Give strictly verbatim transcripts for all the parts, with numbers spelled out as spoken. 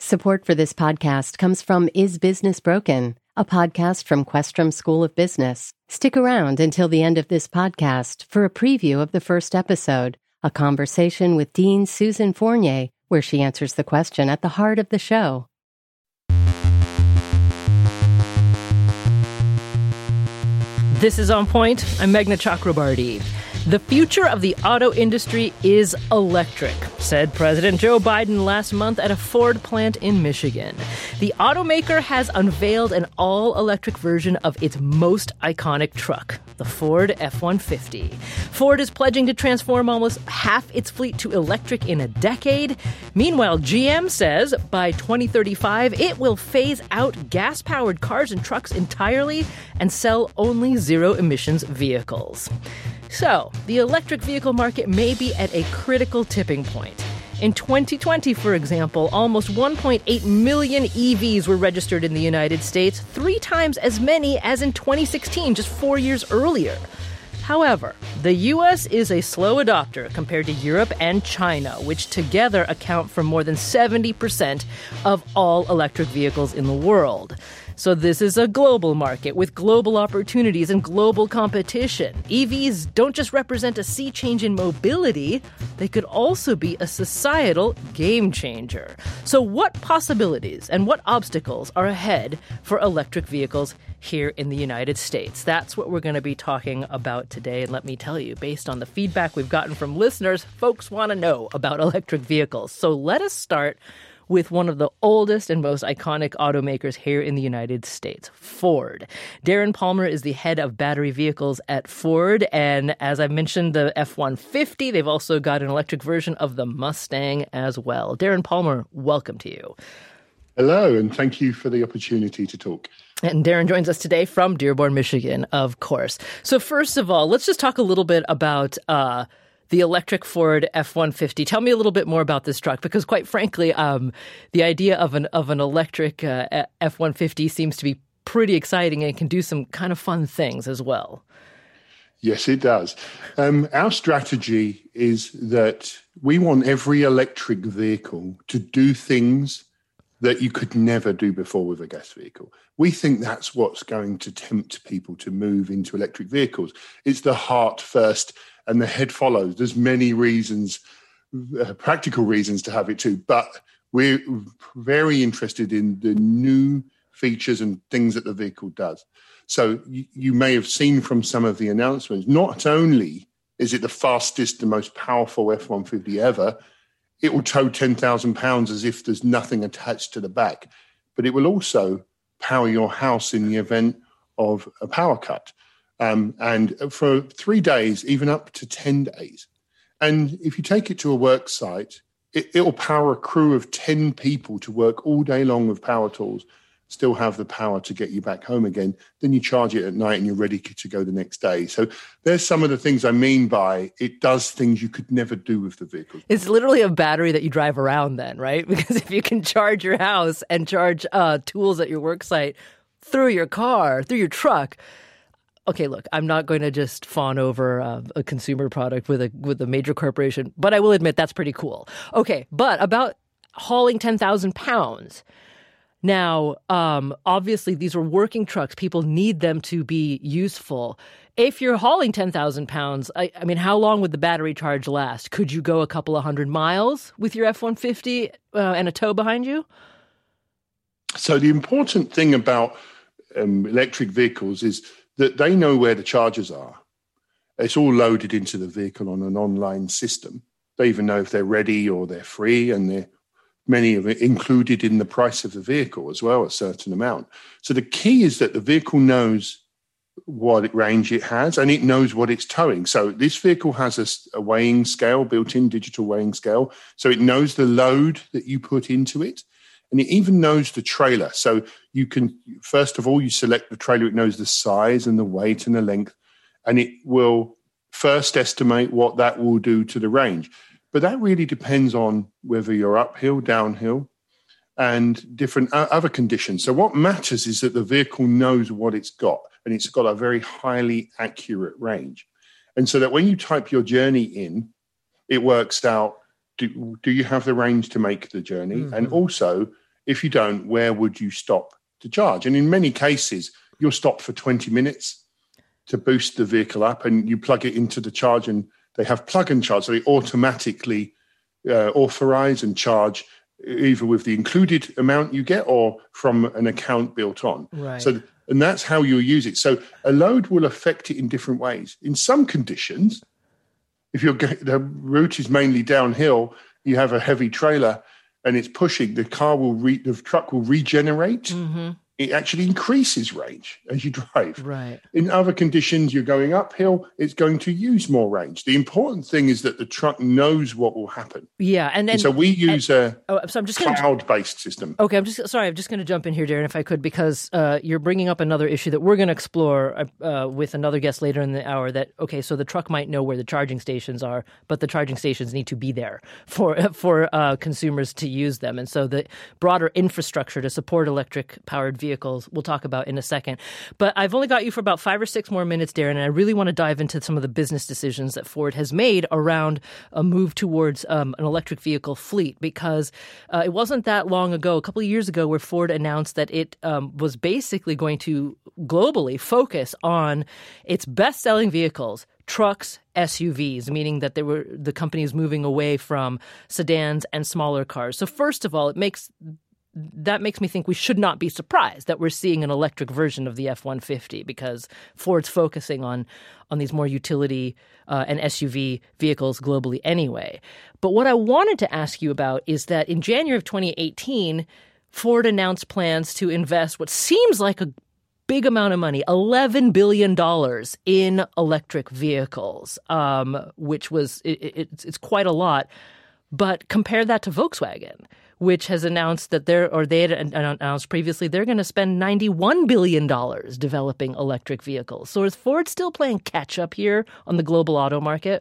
Support for this podcast comes from Is Business Broken, a podcast from Questrom School of Business. Stick around until the end of this podcast for a preview of the first episode, a conversation with Dean Susan Fournier, where she answers the question at the heart of the show. This is On Point. I'm Meghna Chakrabarty. The future of the auto industry is electric, said President Joe Biden last month at a Ford plant in Michigan. The automaker has unveiled an all-electric version of its most iconic truck, the Ford F one fifty. Ford is pledging to transform almost half its fleet to electric in a decade. Meanwhile, G M says by twenty thirty-five, it will phase out gas-powered cars and trucks entirely and sell only zero-emissions vehicles. So, the electric vehicle market may be at a critical tipping point. In twenty twenty, for example, almost one point eight million E Vs were registered in the United States, three times as many as in twenty sixteen, just four years earlier. However, the U S is a slow adopter compared to Europe and China, which together account for more than seventy percent of all electric vehicles in the world. So this is a global market with global opportunities and global competition. E Vs don't just represent a sea change in mobility, they could also be a societal game changer. So what possibilities and what obstacles are ahead for electric vehicles here in the United States? That's what we're going to be talking about today. And let me tell you, based on the feedback we've gotten from listeners, folks want to know about electric vehicles. So let us start with one of the oldest and most iconic automakers here in the United States, Ford. Darren Palmer is the head of battery vehicles at Ford. And as I mentioned, the F one fifty, they've also got an electric version of the Mustang as well. Darren Palmer, welcome to you. Hello, and thank you for the opportunity to talk. And Darren joins us today from Dearborn, Michigan, of course. So first of all, let's just talk a little bit about uh, the electric Ford F one fifty. Tell me a little bit more about this truck, because quite frankly, um, the idea of an of an electric uh, F one fifty seems to be pretty exciting and can do some kind of fun things as well. Yes, it does. Um, our strategy is that we want every electric vehicle to do things that you could never do before with a gas vehicle. We think that's what's going to tempt people to move into electric vehicles. It's the heart first and the head follows. There's many reasons, uh, practical reasons to have it too, but we're very interested in the new features and things that the vehicle does. So you, you may have seen from some of the announcements, not only is it the fastest and most powerful F one fifty ever, it will tow ten thousand pounds as if there's nothing attached to the back, but it will also power your house in the event of a power cut. Um, and for three days, even up to ten days. And if you take it to a work site, it, it will power a crew of ten people to work all day long with power tools, still have the power to get you back home again. Then you charge it at night and you're ready to go the next day. So there's some of the things I mean by it does things you could never do with the vehicle. It's literally a battery that you drive around then, right? Because if you can charge your house and charge uh, tools at your work site through your car, through your truck. Okay, look, I'm not going to just fawn over uh, a consumer product with a with a major corporation, but I will admit that's pretty cool. Okay, but about hauling ten thousand pounds. Now, um, obviously, these are working trucks. People need them to be useful. If you're hauling ten thousand pounds, I, I mean, how long would the battery charge last? Could you go a couple of hundred miles with your F one fifty uh, and a tow behind you? So the important thing about um, electric vehicles is that they know where the chargers are. It's all loaded into the vehicle on an online system. They even know if they're ready or they're free, and they're many of it included in the price of the vehicle as well, a certain amount. So the key is that the vehicle knows what range it has and it knows what it's towing. So this vehicle has a, a weighing scale, built-in digital weighing scale. So it knows the load that you put into it. And it even knows the trailer. So you can, first of all, you select the trailer. It knows the size and the weight and the length. And it will first estimate what that will do to the range. But that really depends on whether you're uphill, downhill, and different other conditions. So what matters is that the vehicle knows what it's got, and it's got a very highly accurate range. And so that when you type your journey in, it works out, do, do you have the range to make the journey? Mm-hmm. And also, If you don't, where would you stop to charge? And in many cases, you'll stop for twenty minutes to boost the vehicle up, and you plug it into the charge, and they have plug and charge. So they automatically uh, authorize and charge either with the included amount you get or from an account built on. Right. So, and that's how you'll use it. So a load will affect it in different ways. In some conditions, if you're the route is mainly downhill, you have a heavy trailer and it's pushing, the car will re, the truck will regenerate. Mm-hmm. It actually increases range as you drive. Right. In other conditions, you're going uphill, it's going to use more range. The important thing is that the truck knows what will happen. Yeah. And, and, and so we use and, a oh, so I'm just gonna, cloud-based system. Okay, I'm just sorry, I'm just going to jump in here, Darren, if I could, because uh, you're bringing up another issue that we're going to explore uh, with another guest later in the hour. That, okay, so the truck might know where the charging stations are, but the charging stations need to be there for, for uh, consumers to use them. And so the broader infrastructure to support electric-powered vehicles vehicles we'll talk about in a second. But I've only got you for about five or six more minutes, Darren, and I really want to dive into some of the business decisions that Ford has made around a move towards um, an electric vehicle fleet, because uh, it wasn't that long ago, a couple of years ago, where Ford announced that it um, was basically going to globally focus on its best-selling vehicles, trucks, S U Vs, meaning that they were the company is moving away from sedans and smaller cars. So first of all, it makes that makes me think we should not be surprised that we're seeing an electric version of the F one fifty, because Ford's focusing on on these more utility uh, and S U V vehicles globally anyway. But what I wanted to ask you about is that in January of twenty eighteen, Ford announced plans to invest what seems like a big amount of money, eleven billion dollars in electric vehicles, um, which was it, it, it's, it's quite a lot. But compare that to Volkswagen, which has announced that they're, or they had announced previously, they're going to spend ninety-one billion dollars developing electric vehicles. So is Ford still playing catch up here on the global auto market?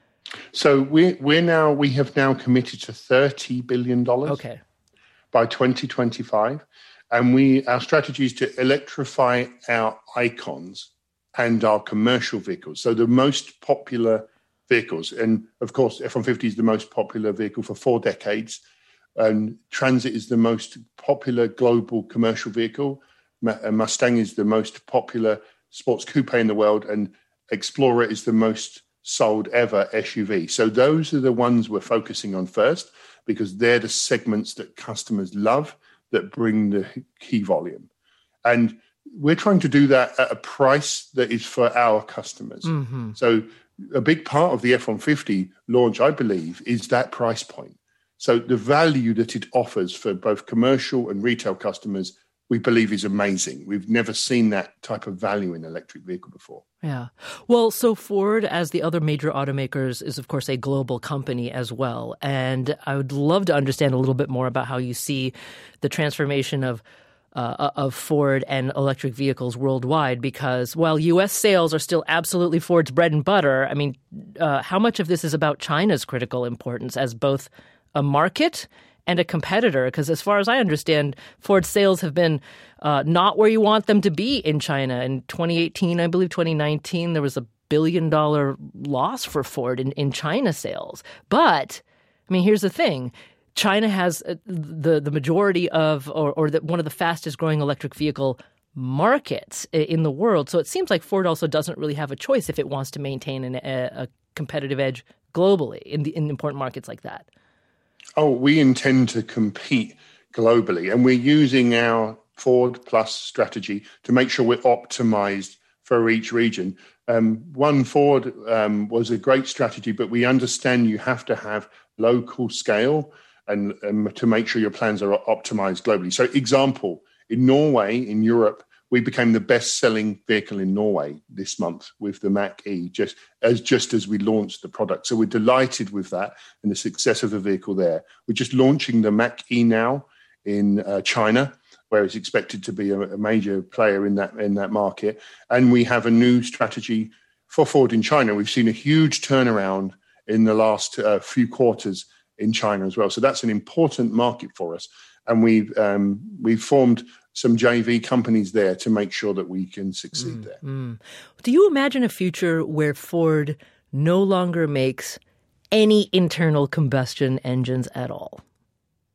So we're, we're now, we have now committed to thirty billion dollars okay. by twenty twenty-five. And we, our strategy is to electrify our icons and our commercial vehicles. So the most popular vehicles, and of course, F one fifty is the most popular vehicle for four decades. And Transit is the most popular global commercial vehicle. Mustang is the most popular sports coupe in the world. And Explorer is the most sold ever S U V. So those are the ones we're focusing on first, because they're the segments that customers love, that bring the key volume. And we're trying to do that at a price that is for our customers. Mm-hmm. So a big part of the F one fifty launch, I believe, is that price point. So the value that it offers for both commercial and retail customers, we believe, is amazing. We've never seen that type of value in an electric vehicle before. Yeah. Well, so Ford, as the other major automakers, is, of course, a global company as well. And I would love to understand a little bit more about how you see the transformation of Uh, of Ford and electric vehicles worldwide, because while U S sales are still absolutely Ford's bread and butter, I mean, uh, how much of this is about China's critical importance as both a market and a competitor? Because as far as I understand, Ford's sales have been uh, not where you want them to be in China. In twenty eighteen, I believe twenty nineteen, there was a billion dollar loss for Ford in, in China sales. But, I mean, here's the thing. China has the the majority of, or, or the, one of the fastest growing electric vehicle markets in the world. So it seems like Ford also doesn't really have a choice if it wants to maintain an, a, a competitive edge globally in, the, in important markets like that. Oh, we intend to compete globally, and we're using our Ford Plus strategy to make sure we're optimized for each region. Um, One Ford um, was a great strategy, but we understand you have to have local scale and um, to make sure your plans are optimized globally. So example, in Norway, in Europe, we became the best-selling vehicle in Norway this month with the Mach-E, just as just as we launched the product. So we're delighted with that and the success of the vehicle there. We're just launching the Mach-E now in uh, China, where it's expected to be a, a major player in that in that market. And we have a new strategy for Ford in China. We've seen a huge turnaround in the last uh, few quarters in China as well. So that's an important market for us. And we've, um, we've formed some J V companies there to make sure that we can succeed mm, there. Mm. Do you imagine a future where Ford no longer makes any internal combustion engines at all?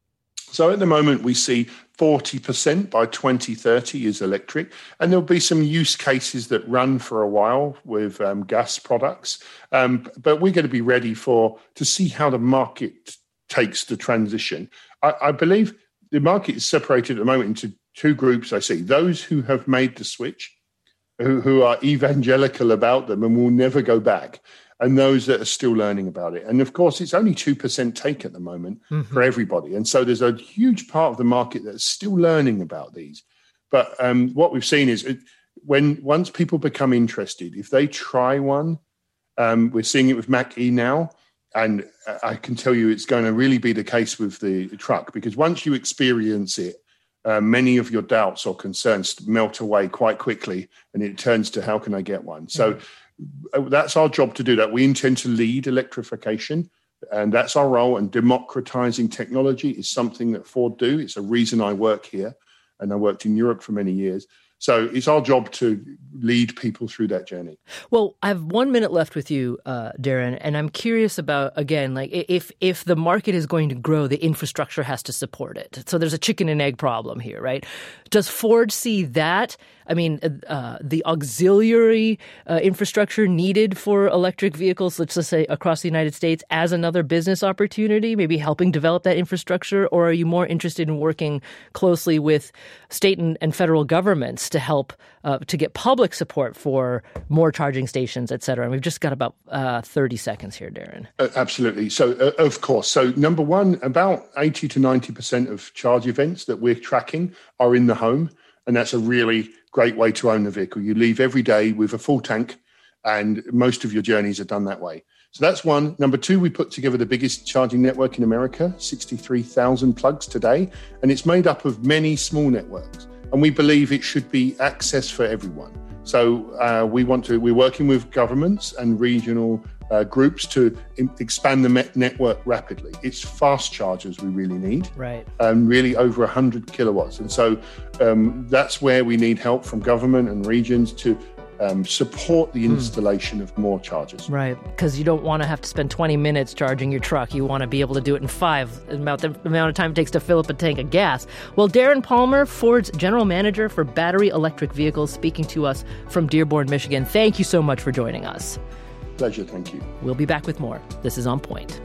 So at the moment, we see forty percent by twenty thirty is electric, and there'll be some use cases that run for a while with um, gas products. Um, but we're going to be ready for to see how the market takes the transition. I, I believe the market is separated at the moment into two groups. I see those who have made the switch, who, who are evangelical about them and will never go back, and those that are still learning about it. And of course, it's only two percent take at the moment mm-hmm. for everybody. And so there's a huge part of the market that's still learning about these. But um, what we've seen is it, when once people become interested, if they try one, um, we're seeing it with Mach-E now. And I can tell you it's going to really be the case with the truck, because once you experience it, uh, many of your doubts or concerns melt away quite quickly, and it turns to how can I get one? So mm-hmm. that's our job to do that. We intend to lead electrification, and that's our role. And democratizing technology is something that Ford do. It's a reason I work here, and I worked in Europe for many years. So it's our job to lead people through that journey. Well, I have one minute left with you, uh, Darren, and I'm curious about, again, like if if the market is going to grow, the infrastructure has to support it. So there's a chicken and egg problem here, right? Does Ford see that? I mean, uh, the auxiliary uh, infrastructure needed for electric vehicles, let's just say across the United States, as another business opportunity, maybe helping develop that infrastructure? Or are you more interested in working closely with state and, and federal governments to help uh, to get public support for more charging stations, et cetera? And we've just got about uh, thirty seconds here, Darren. Uh, absolutely. So, uh, of course. So, number one, about eighty to ninety percent of charge events that we're tracking are in the home. And that's a really great way to own the vehicle. You leave every day with a full tank, and most of your journeys are done that way. So that's one. Number two, we put together the biggest charging network in America, sixty-three thousand plugs today, and it's made up of many small networks. And we believe it should be access for everyone. So uh, we want to, we're working with governments and regional uh, groups to in, expand the met network rapidly. It's fast chargers we really need, right? Um, really over one hundred kilowatts. And so um, that's where we need help from government and regions to um, support the installation mm. of more chargers. Right, because you don't want to have to spend twenty minutes charging your truck. You want to be able to do it in five, about the amount of time it takes to fill up a tank of gas. Well, Darren Palmer, Ford's General Manager for Battery Electric Vehicles, speaking to us from Dearborn, Michigan. Thank you so much for joining us. Pleasure, thank you. We'll be back with more. This is On Point.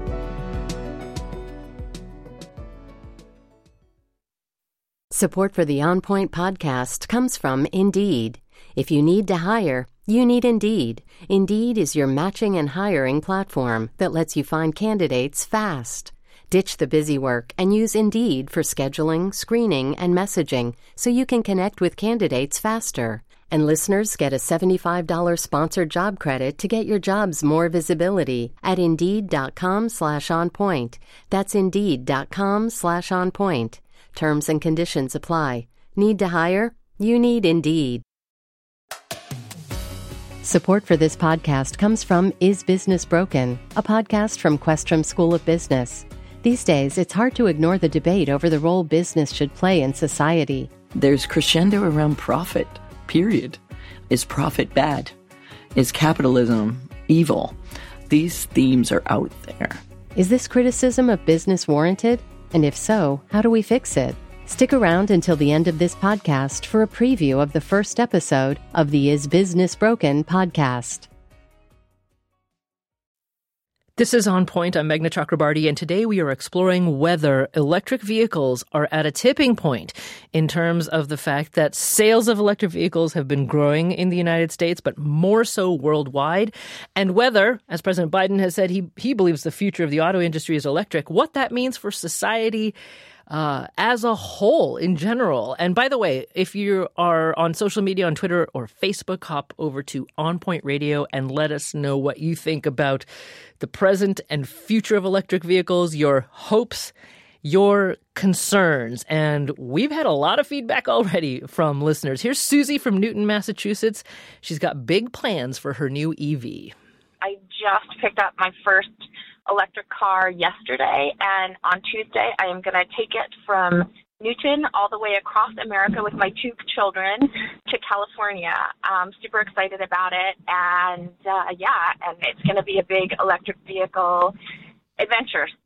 Support for the On Point podcast comes from Indeed. If you need to hire, you need Indeed. Indeed is your matching and hiring platform that lets you find candidates fast. Ditch the busy work and use Indeed for scheduling, screening, and messaging so you can connect with candidates faster. And listeners get a seventy-five dollars sponsored job credit to get your jobs more visibility at Indeed.com slash on point. That's Indeed.com slash on point. Terms and conditions apply. Need to hire? You need Indeed. Support for this podcast comes from Is Business Broken, a podcast from Questrom School of Business. These days, it's hard to ignore the debate over the role business should play in society. There's crescendo around profit, period. Is profit bad? Is capitalism evil? These themes are out there. Is this criticism of business warranted? And if so, how do we fix it? Stick around until the end of this podcast for a preview of the first episode of the Is Business Broken podcast. This is On Point. I'm Meghna Chakrabarty, and today we are exploring whether electric vehicles are at a tipping point in terms of the fact that sales of electric vehicles have been growing in the United States, but more so worldwide, and whether, as President Biden has said, he, he believes the future of the auto industry is electric, what that means for society Uh, as a whole, in general. And by the way, if you are on social media, on Twitter or Facebook, hop over to On Point Radio and let us know what you think about the present and future of electric vehicles, your hopes, your concerns. And we've had a lot of feedback already from listeners. Here's Susie from Newton, Massachusetts. She's got big plans for her new E V. I just picked up my first electric car yesterday, and on Tuesday I am going to take it from Newton all the way across America with my two children to California. I'm super excited about it, and uh, yeah, and it's going to be a big electric vehicle adventure.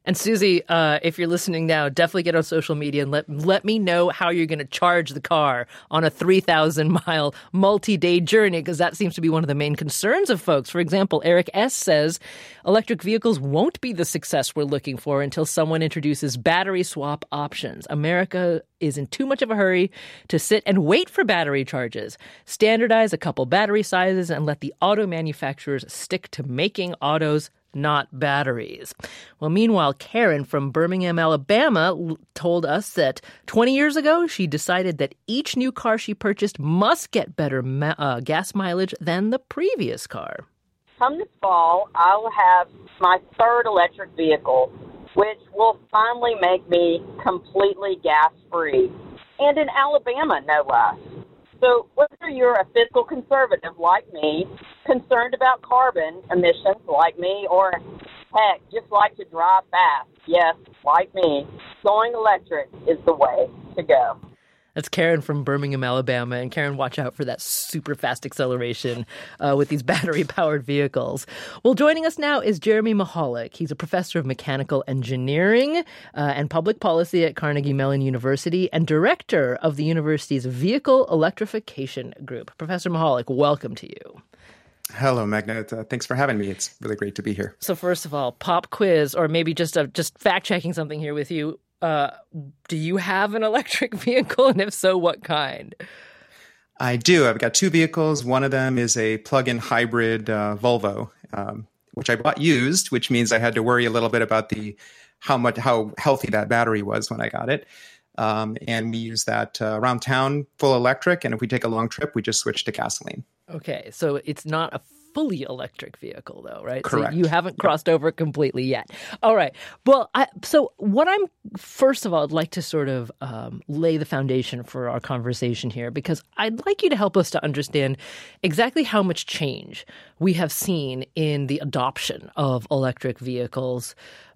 And Susie, uh, if you're listening now, definitely get on social media and let let me know how you're going to charge the car on a three thousand mile multi-day journey, because that seems to be one of the main concerns of folks. For example, Eric S. says electric vehicles won't be the success we're looking for until someone introduces battery swap options. America is in too much of a hurry to sit and wait for battery charges. Standardize a couple battery sizes and let the auto manufacturers stick to making autos, not batteries. Well, meanwhile, Karen from Birmingham, Alabama, told us that twenty years ago, she decided that each new car she purchased must get better ma- uh, gas mileage than the previous car. Come this fall, I will have my third electric vehicle, which will finally make me completely gas-free. And in Alabama, no less. So whether you're a fiscal conservative like me, concerned about carbon emissions like me, or heck, just like to drive fast, yes, like me, going electric is the way to go. That's Karen from Birmingham, Alabama. And Karen, watch out for that super fast acceleration uh, with these battery-powered vehicles. Well, joining us now is Jeremy Mihalek. He's a professor of mechanical engineering uh, and public policy at Carnegie Mellon University and director of the university's Vehicle Electrification Group. Professor Mihalek, welcome to you. Hello, Magna. Uh, thanks for having me. It's really great to be here. So first of all, pop quiz, or maybe just uh, just fact-checking something here with you. Uh, do you have an electric vehicle? And if so, what kind? I do. I've got two vehicles. One of them is a plug-in hybrid uh, Volvo, um, which I bought used, which means I had to worry a little bit about the how much how healthy that battery was when I got it. Um, and we use that uh, around town, full electric. And if we take a long trip, we just switch to gasoline. Okay, so it's not a fully electric vehicle, though, right? Correct. So you haven't crossed over completely yet. All right. Well, I, so what I'm, first of all, I'd like to sort of um, lay the foundation for our conversation here, because I'd like you to help us to understand exactly how much change we have seen in the adoption of electric vehicles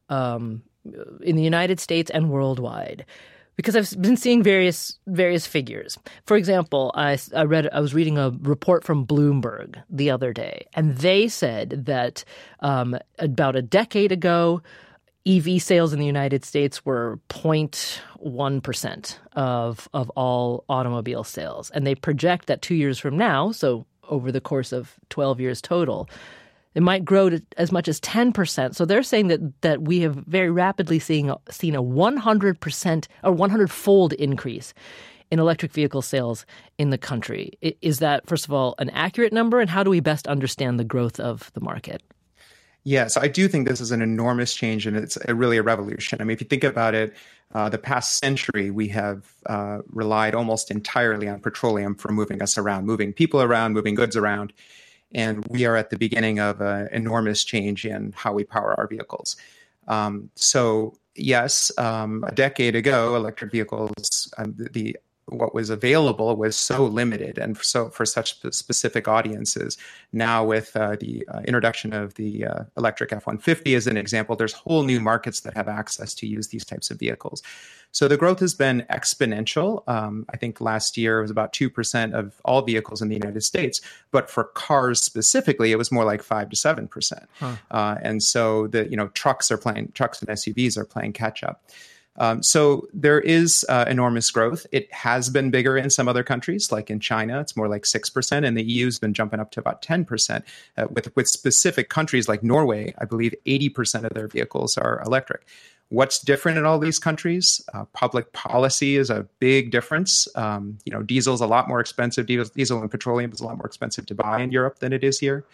um, in the United States and worldwide. Because I've been seeing various various figures. For example, I, I read I was reading a report from Bloomberg the other day, and they said that um, about a decade ago, E V sales in the United States were zero point one percent of of all automobile sales, and they project that two years from now, so over the course of twelve years total, it might grow to as much as ten percent. So they're saying that that we have very rapidly seen, seen a one hundred percent or one hundred fold increase in electric vehicle sales in the country. Is that, first of all, an accurate number? And how do we best understand the growth of the market? Yes, I do think this is an enormous change, and it's a, really a revolution. I mean, if you think about it, uh, the past century, we have uh, relied almost entirely on petroleum for moving us around, moving people around, moving goods around. And we are at the beginning of an enormous change in how we power our vehicles. Um, so, yes, um, a decade ago, electric vehicles, um, the, the what was available was so limited, and so for such specific audiences. Now, with uh, the uh, introduction of the uh, electric F one fifty as an example, there's whole new markets that have access to use these types of vehicles. So the growth has been exponential. Um, I think last year it was about two percent of all vehicles in the United States. But for cars specifically, it was more like five to seven percent. Huh. Uh, and so the you know trucks are playing, trucks and S U Vs are playing catch up. Um, so there is uh, enormous growth. It has been bigger in some other countries, like in China, it's more like six percent, and the E U's been jumping up to about ten percent. Uh, with, with specific countries like Norway, I believe eighty percent of their vehicles are electric. What's different in all these countries? Uh, public policy is a big difference. Um, you know, diesel is a lot more expensive. Diesel, diesel and petroleum is a lot more expensive to buy in Europe than it is here.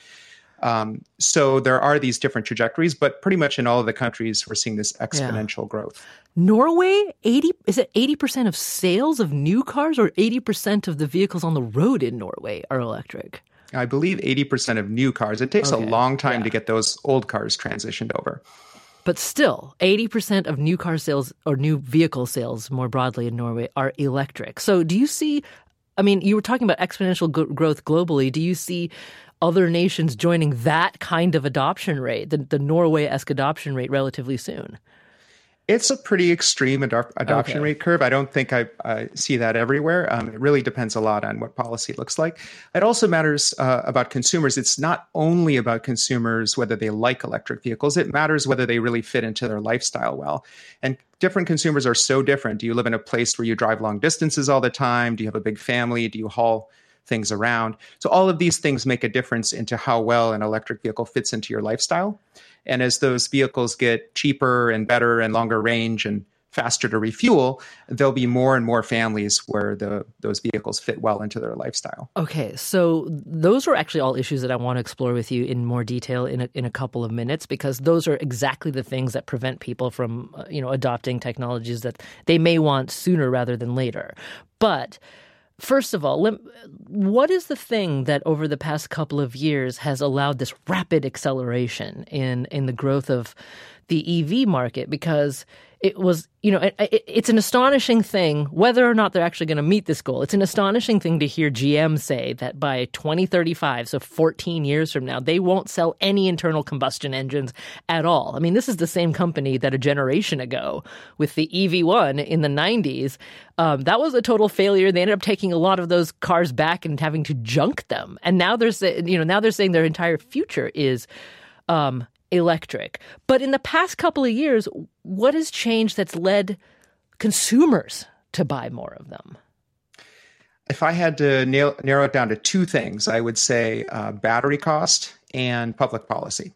Um, so there are these different trajectories, but pretty much in all of the countries, we're seeing this exponential yeah. growth. Norway, eighty is it eighty percent of sales of new cars, or eighty percent of the vehicles on the road in Norway are electric? I believe eighty percent of new cars. It takes okay. a long time yeah. to get those old cars transitioned over. But still, eighty percent of new car sales or new vehicle sales more broadly in Norway are electric. So do you see, I mean, you were talking about exponential g- growth globally. Do you see other nations joining that kind of adoption rate, the, the Norway-esque adoption rate, relatively soon? It's a pretty extreme adop- adoption Okay. rate curve. I don't think I, I see that everywhere. Um, it really depends a lot on what policy looks like. It also matters uh, about consumers. It's not only about consumers, whether they like electric vehicles. It matters whether they really fit into their lifestyle well. And different consumers are so different. Do you live in a place where you drive long distances all the time? Do you have a big family? Do you haul things around? So all of these things make a difference into how well an electric vehicle fits into your lifestyle. And as those vehicles get cheaper and better and longer range and faster to refuel, there'll be more and more families where the those vehicles fit well into their lifestyle. Okay, so those are actually all issues that I want to explore with you in more detail in a, in a couple of minutes, because those are exactly the things that prevent people from, uh, you know, adopting technologies that they may want sooner rather than later. But first of all, lem- what is the thing that over the past couple of years has allowed this rapid acceleration in, in the growth of the E V market? Because it was, you know, it, it, it's an astonishing thing whether or not they're actually going to meet this goal. It's an astonishing thing to hear G M say that by twenty thirty-five, so fourteen years from now, they won't sell any internal combustion engines at all. I mean, this is the same company that a generation ago with the E V one in the nineties, um, that was a total failure. They ended up taking a lot of those cars back and having to junk them. And now they're saying, you know, now they're saying their entire future is um, electric. But in the past couple of years, what has changed that's led consumers to buy more of them? If I had to nail, narrow it down to two things, I would say uh, battery cost and public policy.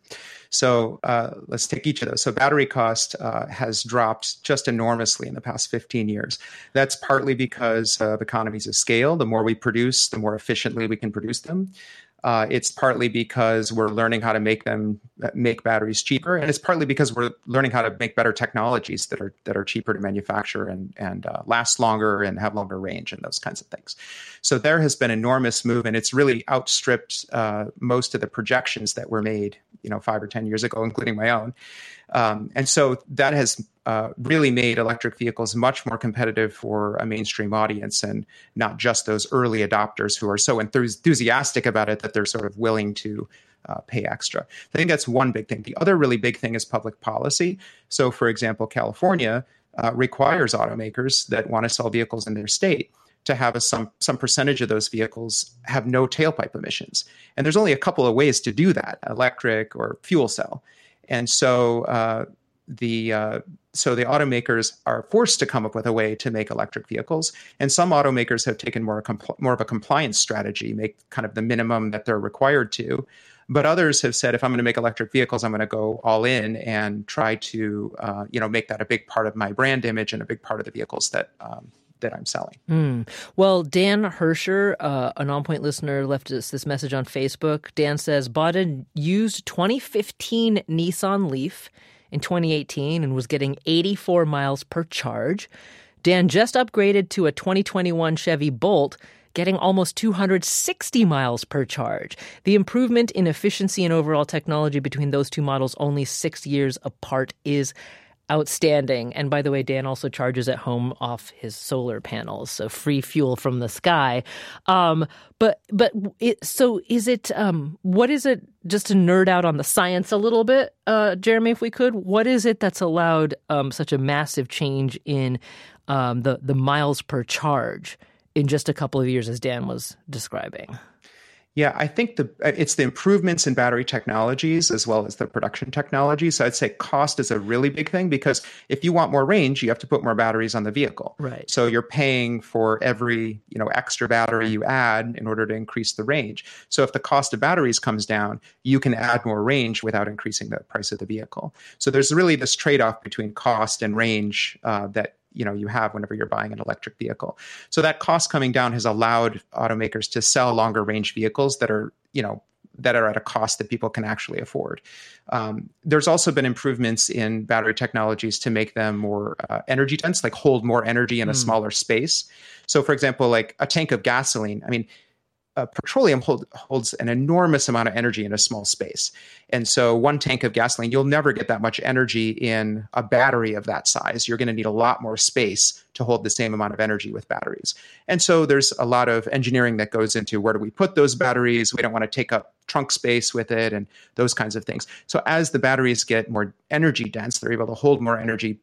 So uh, let's take each of those. So battery cost uh, has dropped just enormously in the past fifteen years. That's partly because of economies of scale. The more we produce, the more efficiently we can produce them. Uh, it's partly because we're learning how to make them make batteries cheaper, and it's partly because we're learning how to make better technologies that are that are cheaper to manufacture and and uh, last longer and have longer range and those kinds of things. So there has been enormous move, and it's really outstripped uh, most of the projections that were made, you know, five or ten years ago, including my own. Um, and so that has uh, really made electric vehicles much more competitive for a mainstream audience, and not just those early adopters who are so enthus- enthusiastic about it that they're sort of willing to uh, pay extra. I think that's one big thing. The other really big thing is public policy. So, for example, California uh, requires automakers that want to sell vehicles in their state to have a, some some percentage of those vehicles have no tailpipe emissions. And there's only a couple of ways to do that: electric or fuel cell. And so uh, the uh, so the automakers are forced to come up with a way to make electric vehicles. And some automakers have taken more compl- more of a compliance strategy, make kind of the minimum that they're required to. But others have said, if I'm going to make electric vehicles, I'm going to go all in and try to uh, you know make that a big part of my brand image and a big part of the vehicles that um, that I'm selling. Mm. Well, Dan Hersher, uh, an On Point listener, left us this message on Facebook. Dan says, bought a used twenty fifteen Nissan Leaf in twenty eighteen and was getting eighty-four miles per charge. Dan just upgraded to a twenty twenty-one Chevy Bolt, getting almost two hundred sixty miles per charge. The improvement in efficiency and overall technology between those two models, only six years apart, is outstanding. And by the way, Dan also charges at home off his solar panels, so free fuel from the sky. Um, but but it, so is it? Um, what is it? Just to nerd out on the science a little bit, uh, Jeremy, if we could, what is it that's allowed um, such a massive change in um, the the miles per charge in just a couple of years, as Dan was describing? Yeah, I think the it's the improvements in battery technologies as well as the production technologies. So I'd say cost is a really big thing, because if you want more range, you have to put more batteries on the vehicle. Right. So you're paying for every, you know, extra battery you add in order to increase the range. So if the cost of batteries comes down, you can add more range without increasing the price of the vehicle. So there's really this trade-off between cost and range uh, that you know you have whenever you're buying an electric vehicle. So that cost coming down has allowed automakers to sell longer range vehicles that are you know that are at a cost that people can actually afford. Um, there's also been improvements in battery technologies to make them more uh, energy dense, like hold more energy in a mm. smaller space. So for example, like a tank of gasoline, I mean, Uh, petroleum hold, holds an enormous amount of energy in a small space. And so one tank of gasoline, you'll never get that much energy in a battery of that size. You're going to need a lot more space to hold the same amount of energy with batteries. And so there's a lot of engineering that goes into where do we put those batteries? We don't want to take up trunk space with it and those kinds of things. So as the batteries get more energy dense, they're able to hold more energy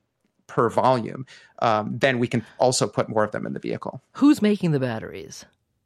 per volume, um, then we can also put more of them in the vehicle. Who's making the batteries?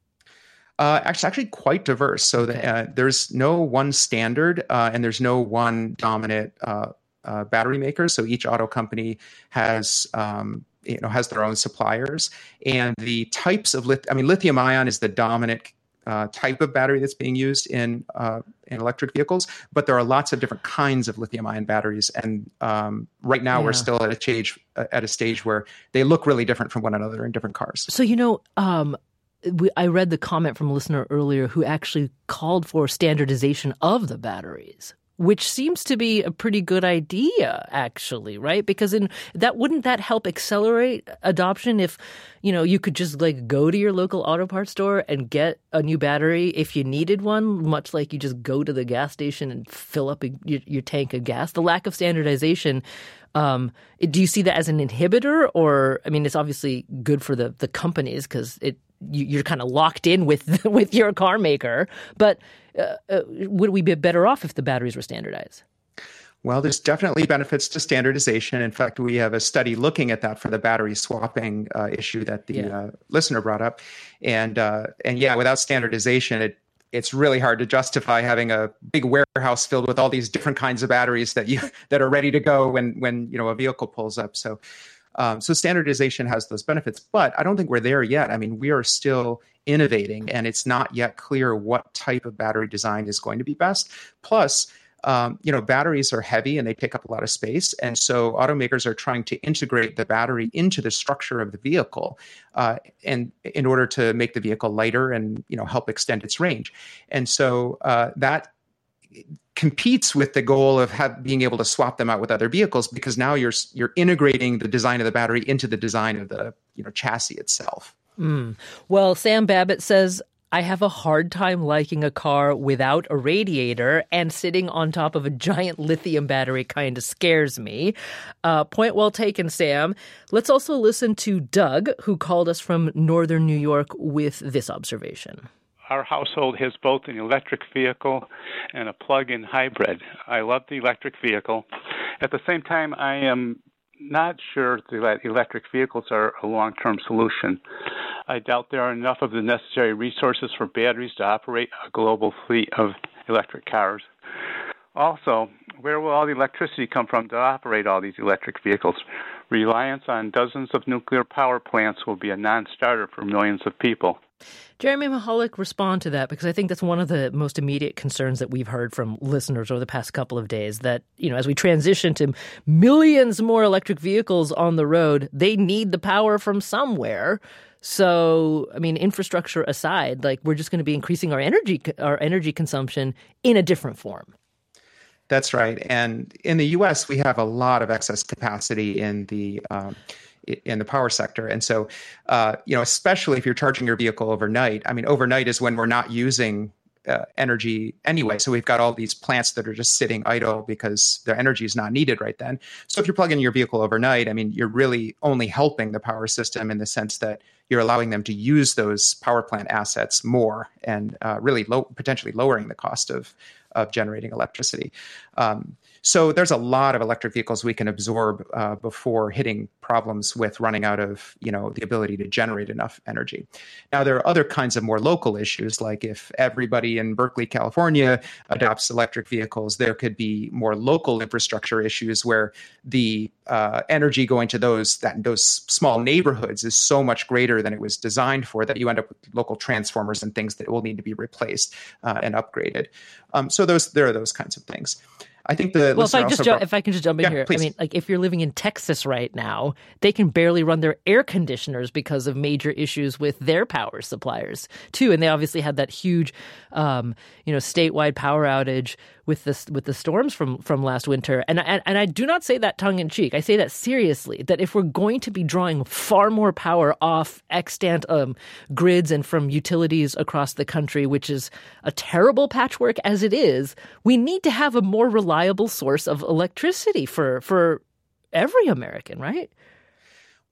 Uh, actually, actually quite diverse. So Okay. the, uh, there's no one standard, uh, and there's no one dominant uh, uh, battery maker. So each auto company has um, you know has their own suppliers, and the types of lit- I mean, lithium ion is the dominant uh, type of battery that's being used in uh, in electric vehicles. But there are lots of different kinds of lithium ion batteries, and um, right now Yeah. we're still at a stage at a stage where they look really different from one another in different cars. So, you know, um, we, I read the comment from a listener earlier who actually called for standardization of the batteries, which seems to be a pretty good idea, actually, right? Because in that wouldn't that help accelerate adoption if, you know, you could just like go to your local auto parts store and get a new battery if you needed one, much like you just go to the gas station and fill up a, your, your tank of gas. The lack of standardization, um, do you see that as an inhibitor? Or, I mean, it's obviously good for the, the companies because it you, you're kind of locked in with with your car maker, but Uh, uh, would we be better off if the batteries were standardized? Well, there's definitely benefits to standardization. In fact, we have a study looking at that for the battery swapping uh, issue that the Yeah. uh, listener brought up. And uh, and yeah, without standardization, it it's really hard to justify having a big warehouse filled with all these different kinds of batteries that you that are ready to go when when you know a vehicle pulls up. So um, so standardization has those benefits, but I don't think we're there yet. I mean, we are still innovating, and it's not yet clear what type of battery design is going to be best. Plus, um, you know, batteries are heavy and they take up a lot of space, and so automakers are trying to integrate the battery into the structure of the vehicle, uh, and in order to make the vehicle lighter and you know help extend its range. And so uh, that competes with the goal of have, being able to swap them out with other vehicles, because now you're you're integrating the design of the battery into the design of the you know chassis itself. Mm. Well, Sam Babbitt says, I have a hard time liking a car without a radiator, and sitting on top of a giant lithium battery kind of scares me. Uh, point well taken, Sam. Let's also listen to Doug, who called us from northern New York with this observation. Our household has both an electric vehicle and a plug-in hybrid. I love the electric vehicle. At the same time, I am not sure that electric vehicles are a long-term solution. I doubt there are enough of the necessary resources for batteries to operate a global fleet of electric cars. Also, where will all the electricity come from to operate all these electric vehicles? Reliance on dozens of nuclear power plants will be a non-starter for millions of people. Jeremy Mahalik, respond to that, because I think that's one of the most immediate concerns that we've heard from listeners over the past couple of days, that, you know, as we transition to millions more electric vehicles on the road, they need the power from somewhere. So, I mean, infrastructure aside, like we're just going to be increasing our energy, our energy consumption in a different form. That's right. And in the U S, we have a lot of excess capacity in the um, in the power sector. And so, uh, you know, especially if you're charging your vehicle overnight, I mean, overnight is when we're not using uh, energy anyway. So we've got all these plants that are just sitting idle because their energy is not needed right then. So if you're plugging your vehicle overnight, I mean, you're really only helping the power system in the sense that you're allowing them to use those power plant assets more, and uh, really low, potentially lowering the cost of of generating electricity. Um, so there's a lot of electric vehicles we can absorb uh, before hitting problems with running out of, you know, the ability to generate enough energy. Now, there are other kinds of more local issues, like if everybody in Berkeley, California adopts electric vehicles, there could be more local infrastructure issues where the uh, energy going to those that those small neighborhoods is so much greater than it was designed for that you end up with local transformers and things that will need to be replaced uh, and upgraded. Um, so those there are those kinds of things. I think the well, if I just ju- brought... if I can just jump in yeah, here, please. I mean, like if you're living in Texas right now, they can barely run their air conditioners because of major issues with their power suppliers too, and they obviously had that huge, um, you know, statewide power outage with the with the storms from from last winter. And and, and I do not say that tongue in cheek. I say that seriously. That if we're going to be drawing far more power off extant um, grids and from utilities across the country, which is a terrible patchwork as it is, we need to have a more reliable source of electricity for for every American, right?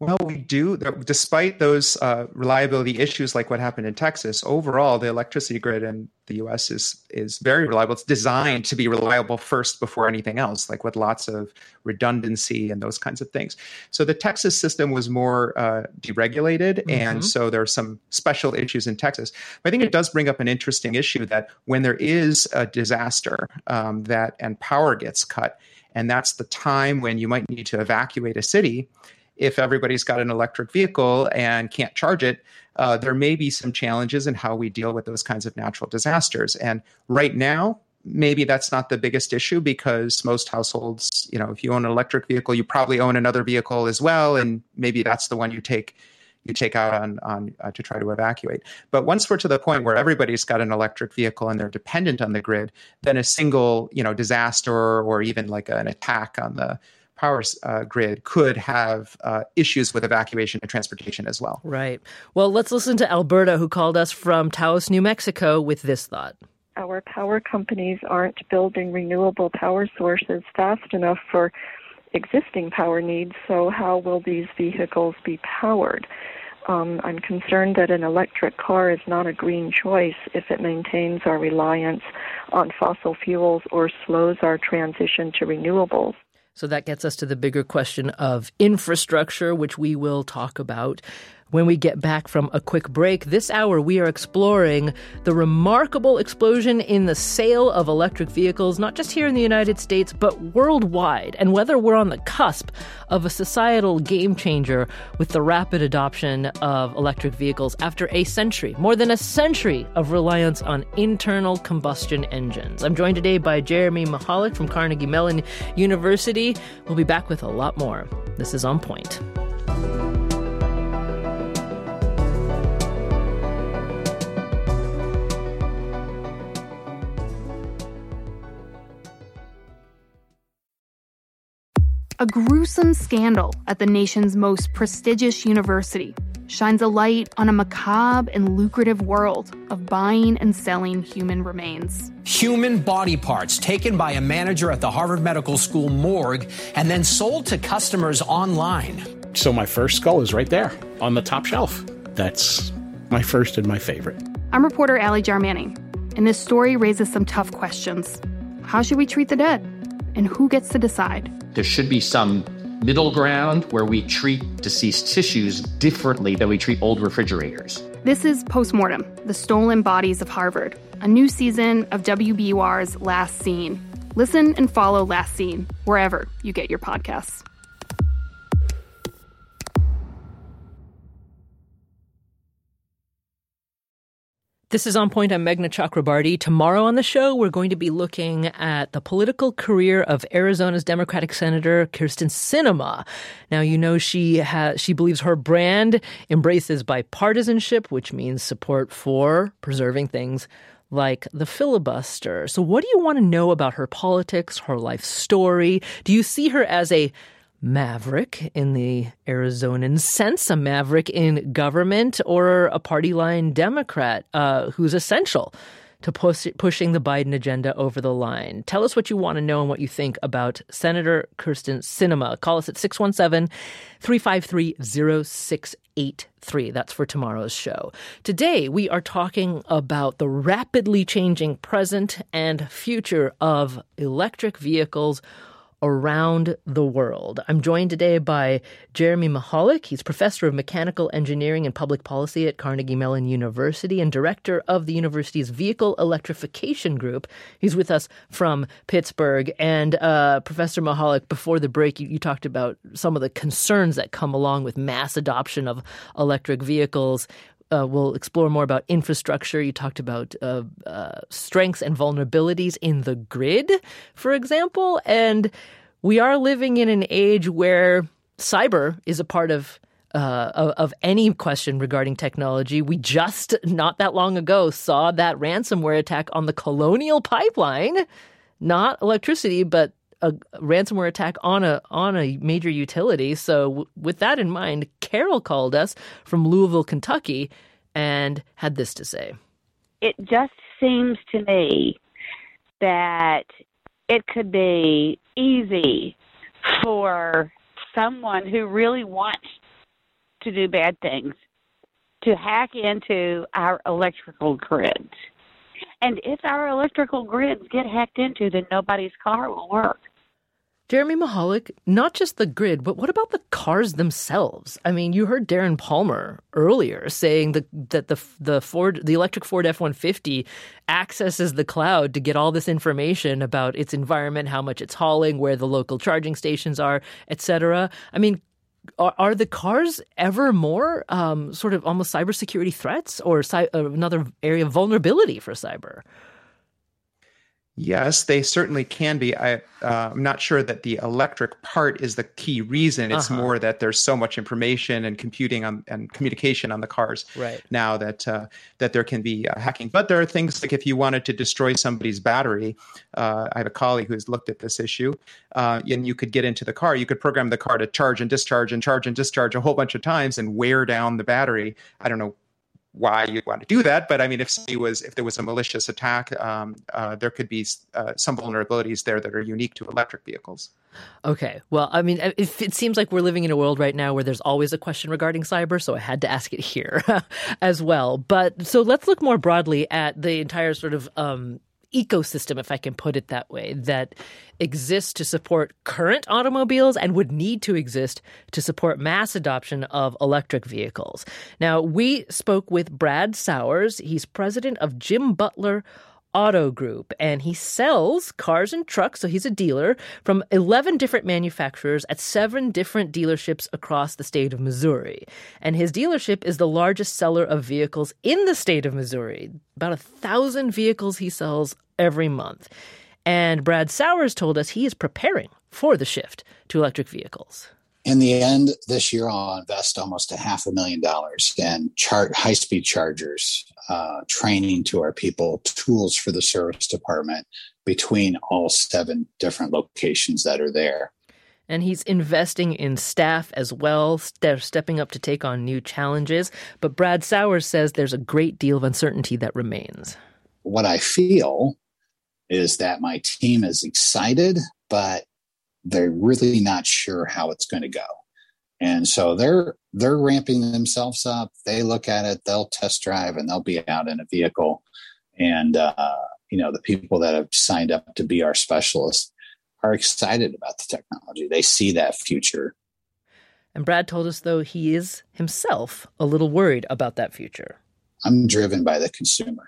Well, we do. Despite those uh, reliability issues like what happened in Texas, overall, the electricity grid in the U S is is very reliable. It's designed to be reliable first before anything else, like with lots of redundancy and those kinds of things. So the Texas system was more uh, deregulated, mm-hmm. and so there are some special issues in Texas. But I think it does bring up an interesting issue that when there is a disaster um, that and power gets cut, and that's the time when you might need to evacuate a city. If everybody's got an electric vehicle and can't charge it, uh, there may be some challenges in how we deal with those kinds of natural disasters. And right now, maybe that's not the biggest issue because most households, you know, if you own an electric vehicle, you probably own another vehicle as well, and maybe that's the one you take you take out on on uh, to try to evacuate. But once we're to the point where everybody's got an electric vehicle and they're dependent on the grid, then a single, you know, disaster or even like an attack on the power uh, grid could have uh, issues with evacuation and transportation as well. Right. Well, let's listen to Alberta, who called us from Taos, New Mexico, with this thought. Our power companies aren't building renewable power sources fast enough for existing power needs, so how will these vehicles be powered? Um, I'm concerned that an electric car is not a green choice if it maintains our reliance on fossil fuels or slows our transition to renewables. So that gets us to the bigger question of infrastructure, which we will talk about when we get back from a quick break. This hour, we are exploring the remarkable explosion in the sale of electric vehicles, not just here in the United States, but worldwide, and whether we're on the cusp of a societal game changer with the rapid adoption of electric vehicles after a century, more than a century of reliance on internal combustion engines. I'm joined today by Jeremy Michalik from Carnegie Mellon University. We'll be back with a lot more. This is On Point. A gruesome scandal at the nation's most prestigious university shines a light on a macabre and lucrative world of buying and selling human remains. Human body parts taken by a manager at the Harvard Medical School morgue and then sold to customers online. So my first skull is right there on the top shelf. That's my first and my favorite. I'm reporter Allie Jarmanning, and this story raises some tough questions. How should we treat the dead? And who gets to decide? There should be some middle ground where we treat deceased tissues differently than we treat old refrigerators. This is Postmortem, the Stolen Bodies of Harvard, a new season of W B U R's Last Scene. Listen and follow Last Scene wherever you get your podcasts. This is On Point. I'm Meghna Chakrabarty. Tomorrow on the show, we're going to be looking at the political career of Arizona's Democratic Senator Kyrsten Sinema. Now, you know she has she believes her brand embraces bipartisanship, which means support for preserving things like the filibuster. So what do you want to know about her politics, her life story? Do you see her as a maverick in the Arizonan sense, a maverick in government, or a party line Democrat uh, who's essential to push, pushing the Biden agenda over the line? Tell us what you want to know and what you think about Senator Kyrsten Sinema. Call us at six one seven, three five three, zero six eight three. That's for tomorrow's show. Today, we are talking about the rapidly changing present and future of electric vehicles around the world. I'm joined today by Jeremy Michalik. He's professor of mechanical engineering and public policy at Carnegie Mellon University and director of the university's Vehicle Electrification Group. He's with us from Pittsburgh. And uh, Professor Michalik, before the break, you, you talked about some of the concerns that come along with mass adoption of electric vehicles. Uh, we'll explore more about infrastructure. You talked about uh, uh, strengths and vulnerabilities in the grid, for example. And we are living in an age where cyber is a part of, uh, of, of any question regarding technology. We just, not that long ago, saw that ransomware attack on the Colonial Pipeline, not electricity, but a ransomware attack on a on a major utility. So w- with that in mind, Carol called us from Louisville, Kentucky, and had this to say. It just seems to me that it could be easy for someone who really wants to do bad things, to hack into our electrical grids. And if our electrical grids get hacked into, then nobody's car will work. Jeremy Mahalik, not just the grid, but what about the cars themselves? I mean, you heard Darren Palmer earlier saying that, that the the Ford, the electric Ford F one fifty accesses the cloud to get all this information about its environment, how much it's hauling, where the local charging stations are, et cetera. I mean, are, are the cars ever more um, sort of almost cybersecurity threats or cy- another area of vulnerability for cyber? Yes, they certainly can be. I, uh, I'm not sure that the electric part is the key reason. It's Uh-huh. more that there's so much information and computing on, and communication on the cars Right. now that uh, that there can be uh, hacking. But there are things like if you wanted to destroy somebody's battery, uh, I have a colleague who's looked at this issue, uh, and you could get into the car. You could program the car to charge and discharge and charge and discharge a whole bunch of times and wear down the battery. I don't know why you'd want to do that, but I mean, if somebody was, if there was a malicious attack, um, uh, there could be uh, some vulnerabilities there that are unique to electric vehicles. Okay. Well, I mean, it, it seems like we're living in a world right now where there's always a question regarding cyber, so I had to ask it here as well. But so let's look more broadly at the entire sort of um, ecosystem, if I can put it that way, that exists to support current automobiles and would need to exist to support mass adoption of electric vehicles. Now, we spoke with Brad Sowers. He's president of Jim Butler Auto Group, and he sells cars and trucks, so he's a dealer, from eleven different manufacturers at seven different dealerships across the state of Missouri. And his dealership is the largest seller of vehicles in the state of Missouri. About a thousand vehicles he sells every month. And Brad Sowers told us he is preparing for the shift to electric vehicles. In the end, this year I'll invest almost a half a million dollars in char- high-speed chargers, uh, training to our people, tools for the service department between all seven different locations that are there. And he's investing in staff as well. They're stepping up to take on new challenges. But Brad Sowers says there's a great deal of uncertainty that remains. What I feel is that my team is excited, but they're really not sure how it's going to go. And so they're they're ramping themselves up. They look at it, they'll test drive, and they'll be out in a vehicle. And, uh, you know, the people that have signed up to be our specialists are excited about the technology. They see that future. And Brad told us, though, he is himself a little worried about that future. I'm driven by the consumer.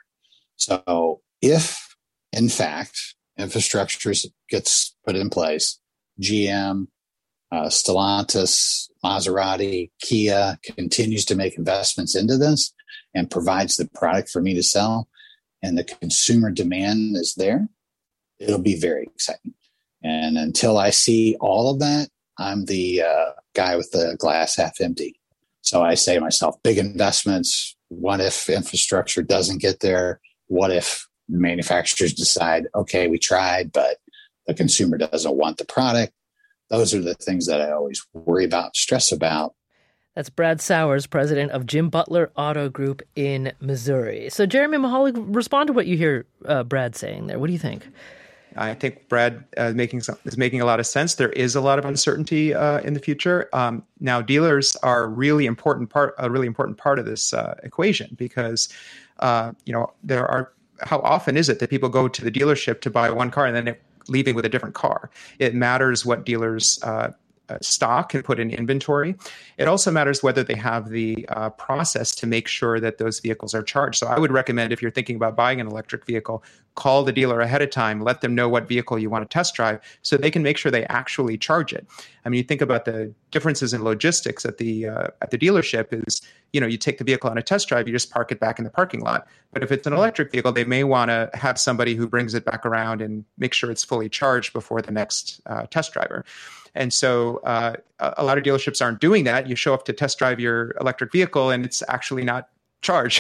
So if, in fact, infrastructure gets put in place, G M, uh, Stellantis, Maserati, Kia continues to make investments into this and provides the product for me to sell, and the consumer demand is there, it'll be very exciting. And until I see all of that, I'm the uh, guy with the glass half empty. So I say to myself, big investments. What if infrastructure doesn't get there? What if manufacturers decide, okay, we tried, but the consumer doesn't want the product? Those are the things that I always worry about, stress about. That's Brad Sowers, president of Jim Butler Auto Group in Missouri. So, Jeremy Mahalik, respond to what you hear uh, Brad saying there. What do you think? I think Brad uh, making some, is making a lot of sense. There is a lot of uncertainty uh, in the future. Um, now, dealers are really important part, a really important part of this uh, equation because, uh, you know, there are. How often is it that people go to the dealership to buy one car and then they're leaving with a different car? It matters what dealers uh, uh, stock and put in inventory. It also matters whether they have the uh, process to make sure that those vehicles are charged. So I would recommend, if you're thinking about buying an electric vehicle, call the dealer ahead of time, let them know what vehicle you want to test drive so they can make sure they actually charge it. I mean, you think about the differences in logistics at the uh, at the dealership is, you know, you take the vehicle on a test drive, you just park it back in the parking lot. But if it's an electric vehicle, they may want to have somebody who brings it back around and make sure it's fully charged before the next uh, test driver. And so uh, a lot of dealerships aren't doing that. You show up to test drive your electric vehicle and it's actually not charged.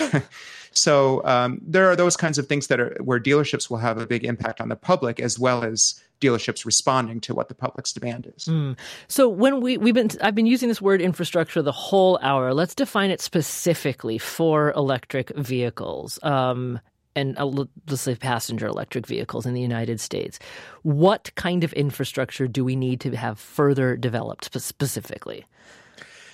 So um, there are those kinds of things that are where dealerships will have a big impact on the public, as well as dealerships responding to what the public's demand is. Mm. So when we we've been I've been using this word infrastructure the whole hour. Let's define it specifically for electric vehicles. Um, and uh, let's say passenger electric vehicles in the United States. What kind of infrastructure do we need to have further developed specifically?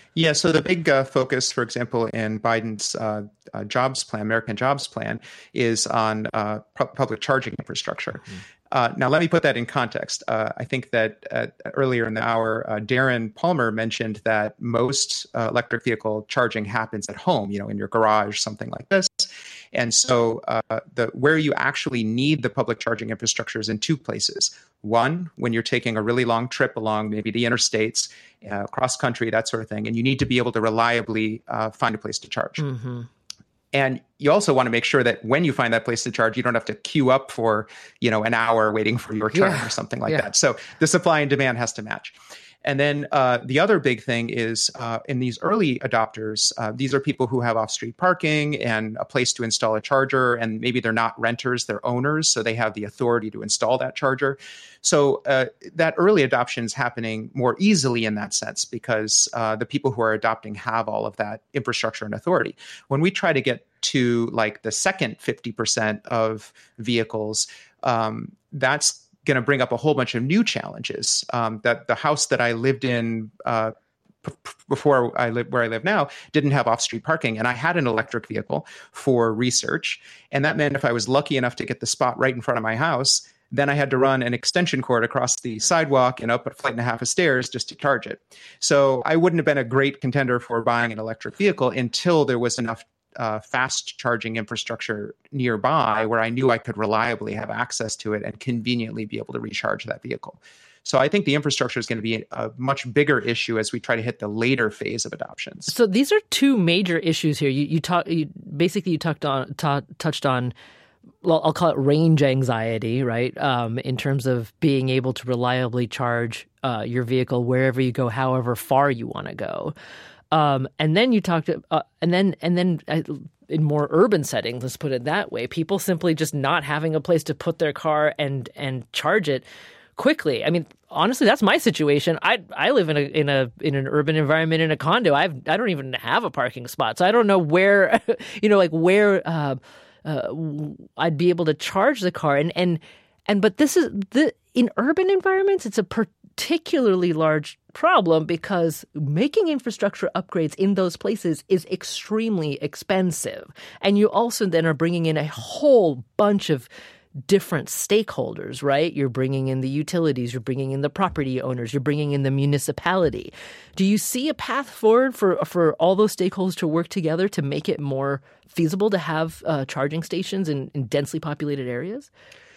Yeah, so the big uh, focus, for example, in Biden's uh, uh, jobs plan, American Jobs Plan, is on uh, pu- public charging infrastructure. Mm-hmm. Uh, now, let me put that in context. Uh, I think that uh, earlier in the hour, uh, Darren Palmer mentioned that most uh, electric vehicle charging happens at home, you know, in your garage, something like this. And so uh, the where you actually need the public charging infrastructure is in two places. One, when you're taking a really long trip along maybe the interstates, uh, cross country, that sort of thing, and you need to be able to reliably uh, find a place to charge. Mm-hmm. And you also want to make sure that when you find that place to charge, you don't have to queue up for, you know, an hour waiting for your turn yeah. or something like yeah. that. So the supply and demand has to match. And then uh, the other big thing is uh, in these early adopters, uh, these are people who have off-street parking and a place to install a charger, and maybe they're not renters, they're owners, so they have the authority to install that charger. So uh, that early adoption is happening more easily in that sense because uh, the people who are adopting have all of that infrastructure and authority. When we try to get to like the second fifty percent of vehicles, um, that's going to bring up a whole bunch of new challenges. Um, that the house that I lived in uh, p- before I live where I live now didn't have off-street parking, and I had an electric vehicle for research, and that meant if I was lucky enough to get the spot right in front of my house, then I had to run an extension cord across the sidewalk and up a flight and a half of stairs just to charge it. So I wouldn't have been a great contender for buying an electric vehicle until there was enough Uh, fast charging infrastructure nearby where I knew I could reliably have access to it and conveniently be able to recharge that vehicle. So I think the infrastructure is going to be a much bigger issue as we try to hit the later phase of adoptions. So these are two major issues here. You, you talk, you, basically you touched on, t- touched on, well, I'll call it range anxiety, right? Um, in terms of being able to reliably charge uh, your vehicle wherever you go, however far you want to go. Um, and then you talked, uh, and then and then uh, in more urban settings, let's put it that way, people simply just not having a place to put their car and and charge it quickly. I mean, honestly, that's my situation. I I live in a in a in an urban environment in a condo. I've I don't even have a parking spot, so I don't know where, you know, like where uh, uh, I'd be able to charge the car. And and and but this is the in urban environments, it's a particularly large problem because making infrastructure upgrades in those places is extremely expensive. And you also then are bringing in a whole bunch of different stakeholders, right? You're bringing in the utilities, you're bringing in the property owners, you're bringing in the municipality. Do you see a path forward for, for all those stakeholders to work together to make it more feasible to have uh, charging stations in, in densely populated areas?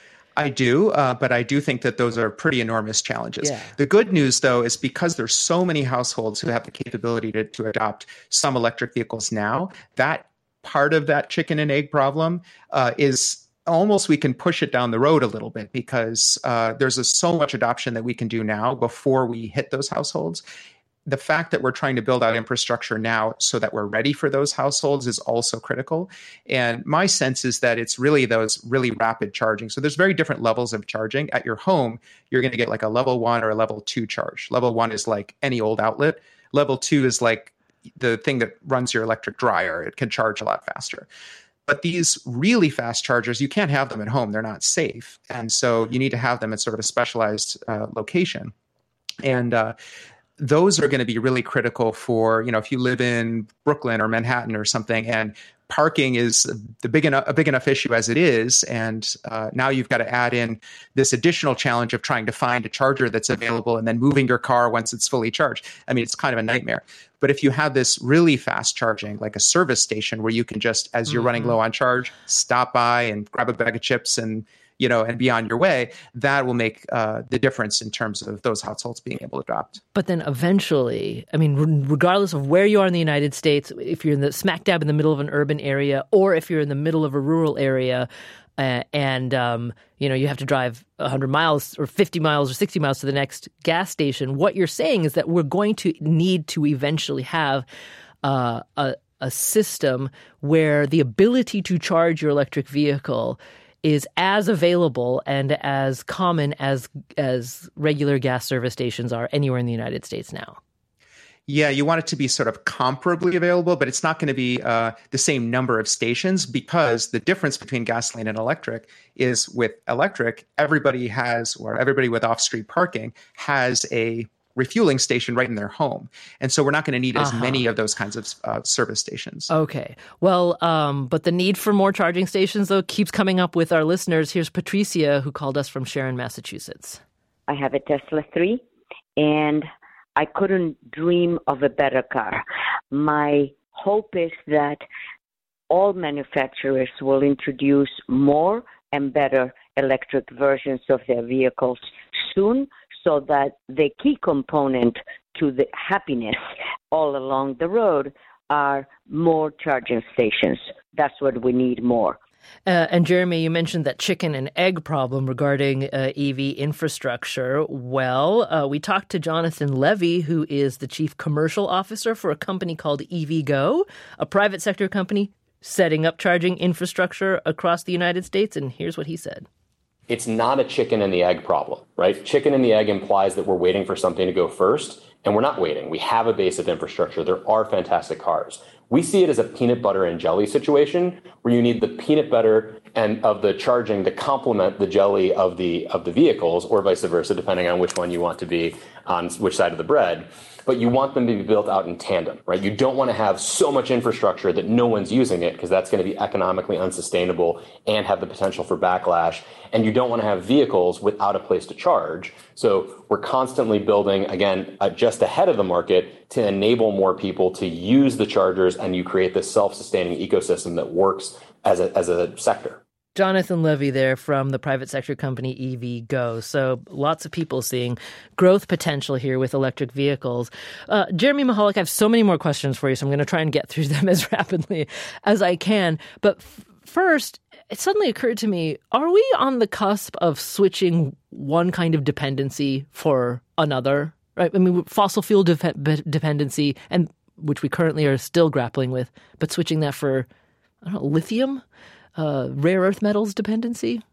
I do, uh, but I do think that those are pretty enormous challenges. Yeah. The good news, though, is because there's so many households who have the capability to, to adopt some electric vehicles now, that part of that chicken and egg problem uh, is almost we can push it down the road a little bit because uh, there's a, so much adoption that we can do now before we hit those households. The fact that we're trying to build out infrastructure now so that we're ready for those households is also critical. And my sense is that it's really those really rapid charging. So there's very different levels of charging. At your home, you're going to get like a level one or a level two charge. Level one is like any old outlet. Level two is like the thing that runs your electric dryer. It can charge a lot faster. But these really fast chargers, you can't have them at home. They're not safe. And so you need to have them at sort of a specialized uh, location. And uh, those are going to be really critical for, you know, if you live in Brooklyn or Manhattan or something, and parking is the big enough, a big enough issue as it is. And uh, now you've got to add in this additional challenge of trying to find a charger that's available and then moving your car once it's fully charged. I mean, it's kind of a nightmare. But if you have this really fast charging, like a service station where you can just, as you're mm-hmm. running low on charge, stop by and grab a bag of chips and, you know, and be on your way, that will make uh, the difference in terms of those households being able to adopt. But then eventually, I mean, regardless of where you are in the United States, if you're in the smack dab in the middle of an urban area, or if you're in the middle of a rural area, uh, and um, you know, you have to drive one hundred miles or fifty miles or sixty miles to the next gas station, what you're saying is that we're going to need to eventually have uh, a, a system where the ability to charge your electric vehicle is as available and as common as as regular gas service stations are anywhere in the United States now. Yeah, you want it to be sort of comparably available, but it's not going to be uh, the same number of stations because the difference between gasoline and electric is with electric, everybody has, or everybody with off-street parking has a refueling station right in their home. And so we're not going to need as Uh-huh. many of those kinds of uh, service stations. Okay. Well, um, but the need for more charging stations, though, keeps coming up with our listeners. Here's Patricia, who called us from Sharon, Massachusetts. I have a Tesla three, and I couldn't dream of a better car. My hope is that all manufacturers will introduce more and better electric versions of their vehicles soon, so that the key component to the happiness all along the road are more charging stations. That's what we need more. Uh, and Jeremy, you mentioned that chicken and egg problem regarding uh, E V infrastructure. Well, uh, we talked to Jonathan Levy, who is the chief commercial officer for a company called EVgo, a private sector company setting up charging infrastructure across the United States. And here's what he said. It's not a chicken and the egg problem, right? Chicken and the egg implies that we're waiting for something to go first, and we're not waiting. We have a base of infrastructure. There are fantastic cars. We see it as a peanut butter and jelly situation where you need the peanut butter and of the charging to complement the jelly of the of the vehicles, or vice versa, depending on which one you want to be on which side of the bread. But you want them to be built out in tandem, right? You don't want to have so much infrastructure that no one's using it, because that's going to be economically unsustainable and have the potential for backlash. And you don't want to have vehicles without a place to charge. So we're constantly building, again, uh, just ahead of the market to enable more people to use the chargers, and you create this self-sustaining ecosystem that works as a, as a sector. Jonathan Levy there from the private sector company EVgo. So lots of people seeing growth potential here with electric vehicles. Uh, Jeremy Mahalik, I have so many more questions for you, so I'm going to try and get through them as rapidly as I can. But f- first, it suddenly occurred to me, are we on the cusp of switching one kind of dependency for another? Right? I mean, fossil fuel de- dependency, and which we currently are still grappling with, but switching that for, I don't know, lithium? Uh, rare earth metals dependency?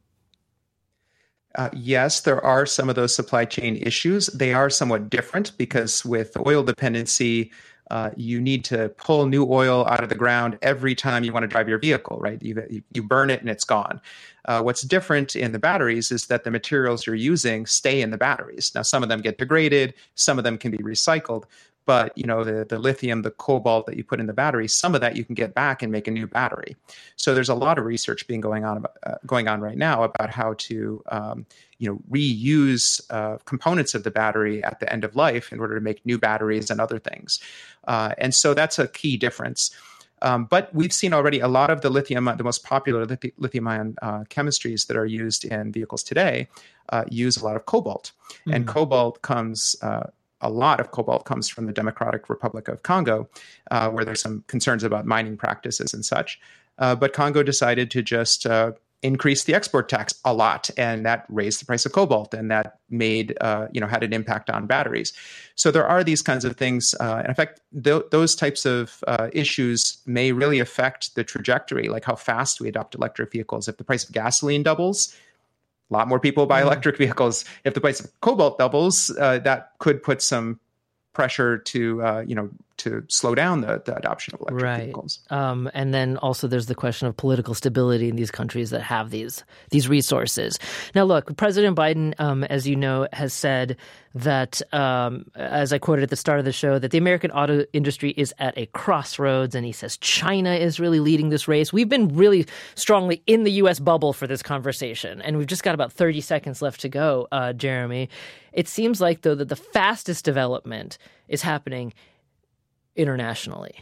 Uh, yes, there are some of those supply chain issues. They are somewhat different because with oil dependency, uh, you need to pull new oil out of the ground every time you want to drive your vehicle, right? You, you burn it and it's gone. Uh, what's different in the batteries is that the materials you're using stay in the batteries. Now, some of them get degraded, some of them can be recycled. But, you know, the, the lithium, the cobalt that you put in the battery, some of that you can get back and make a new battery. So there's a lot of research being going on about, uh, going on right now about how to, um, you know, reuse uh, components of the battery at the end of life in order to make new batteries and other things. Uh, and so that's a key difference. Um, but we've seen already a lot of the lithium, the most popular lithium, lithium-ion uh, chemistries that are used in vehicles today uh, use a lot of cobalt. Mm-hmm. And cobalt comes... Uh, A lot of cobalt comes from the Democratic Republic of Congo, uh, where there's some concerns about mining practices and such. Uh, but Congo decided to just uh, increase the export tax a lot, and that raised the price of cobalt, and that made, uh, you know, had an impact on batteries. So there are these kinds of things. Uh, in fact, th- those types of uh, issues may really affect the trajectory, like how fast we adopt electric vehicles. If the price of gasoline doubles, a lot more people buy electric vehicles. If the price of cobalt doubles, uh, that could put some pressure to, uh, you know, to slow down the, the adoption of electric right. vehicles. Um, and then also there's the question of political stability in these countries that have these these resources. Now, look, President Biden, um, as you know, has said that, um, as I quoted at the start of the show, that the American auto industry is at a crossroads, and he says China is really leading this race. We've been really strongly in the U S bubble for this conversation, and we've just got about thirty seconds left to go, uh, Jeremy. It seems like, though, that the fastest development is happening internationally.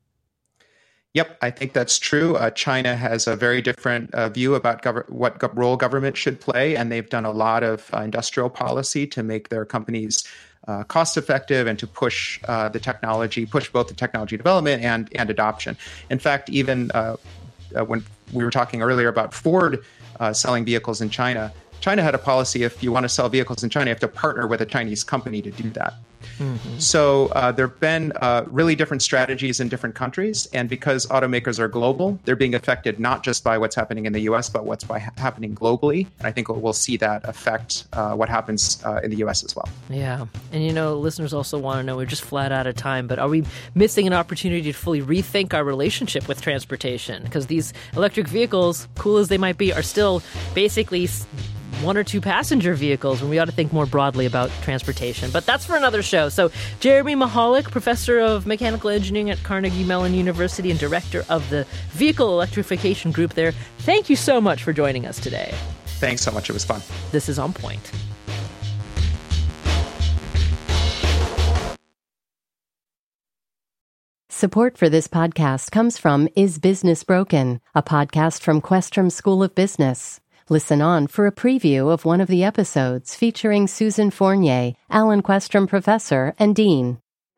Yep, I think that's true. Uh, China has a very different uh, view about gov- what go- role government should play, and they've done a lot of uh, industrial policy to make their companies uh, cost effective and to push uh, the technology, push both the technology development and, and adoption. In fact, even uh, uh, when we were talking earlier about Ford uh, selling vehicles in China, China had a policy, if you want to sell vehicles in China, you have to partner with a Chinese company to do that. Mm-hmm. So uh, there have been uh, really different strategies in different countries. And because automakers are global, they're being affected not just by what's happening in the U S, but what's by ha- happening globally. And I think we'll see that affect uh, what happens uh, in the U S as well. Yeah. And, you know, listeners also want to know, we're just flat out of time, but are we missing an opportunity to fully rethink our relationship with transportation? Because these electric vehicles, cool as they might be, are still basically one or two passenger vehicles when we ought to think more broadly about transportation. But that's for another show. So Jeremy Mahalik, professor of mechanical engineering at Carnegie Mellon University and director of the Vehicle Electrification Group there, thank you so much for joining us today. Thanks so much. It was fun. This is On Point. Support for this podcast comes from Is Business Broken, a podcast from Questrom School of Business. Listen on for a preview of one of the episodes featuring Susan Fournier, Alan Questrom Professor and Dean.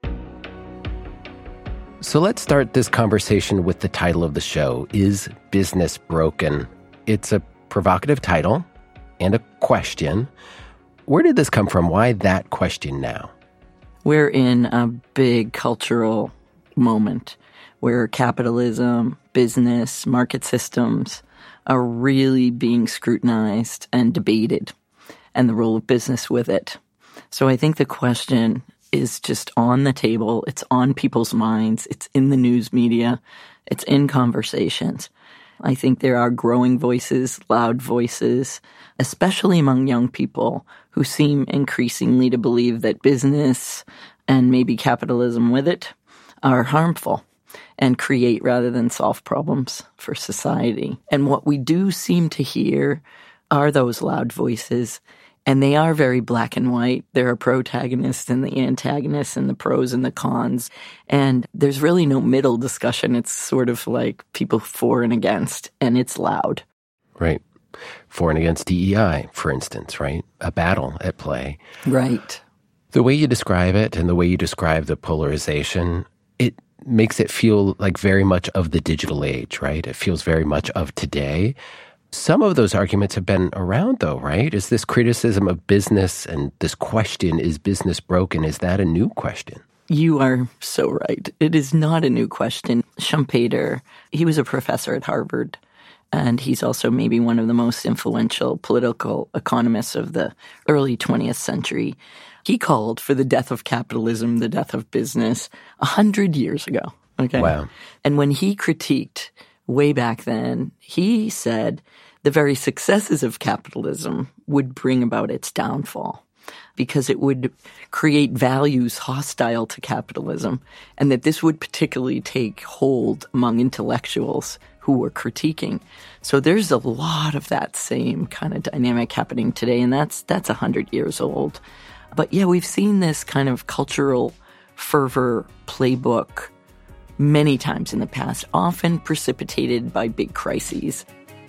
So let's start this conversation with the title of the show, Is Business Broken? It's a provocative title and a question. Where did this come from? Why that question now? We're in a big cultural moment where capitalism, business, market systems are really being scrutinized and debated, and the role of business with it. So I think the question is just on the table. It's on people's minds. It's in the news media. It's in conversations. I think there are growing voices, loud voices, especially among young people who seem increasingly to believe that business and maybe capitalism with it are harmful and create rather than solve problems for society. And what we do seem to hear are those loud voices, and they are very black and white. There are protagonists and the antagonists and the pros and the cons, and there's really no middle discussion. It's sort of like people for and against, and it's loud. Right. For and against D E I, for instance, right? A battle at play. Right. The way you describe it and the way you describe the polarization, it makes it feel like very much of the digital age, right? It feels very much of today. Some of those arguments have been around, though, right? Is this criticism of business and this question, is business broken, is that a new question? You are so right. It is not a new question. Schumpeter, he was a professor at Harvard, and he's also maybe one of the most influential political economists of the early twentieth century. He called for the death of capitalism, the death of business, a hundred years ago. Okay. Wow. And when he critiqued way back then, he said the very successes of capitalism would bring about its downfall because it would create values hostile to capitalism, and that this would particularly take hold among intellectuals who were critiquing. So there's a lot of that same kind of dynamic happening today, and that's that's a hundred years old. But yeah, we've seen this kind of cultural fervor playbook many times in the past, often precipitated by big crises.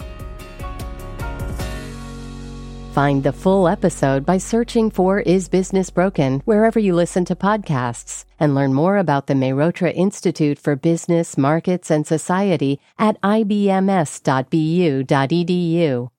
Find the full episode by searching for Is Business Broken wherever you listen to podcasts, and learn more about the Mehrotra Institute for Business, Markets, and Society at I B M S dot B U dot E D U.